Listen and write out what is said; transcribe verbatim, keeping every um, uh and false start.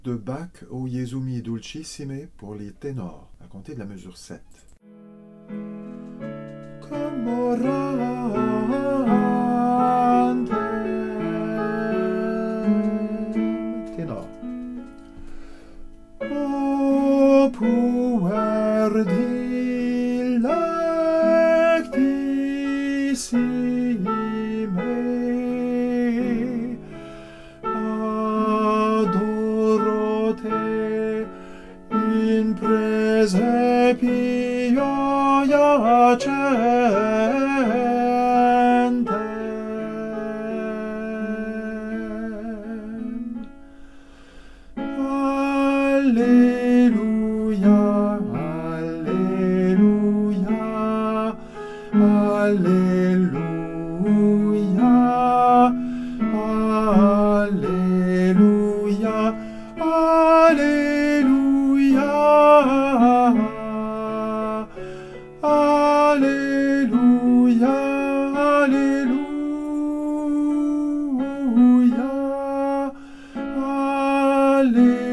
de Bach au Gesù mi dolcissime pour les ténors, à compter de la mesure sept. Ténor. O puer dilectissime, adoro te in presepio iacentem. Alleluia, alleluia, alleluia, alleluia, alleluia, alleluia, alleluia, alleluia.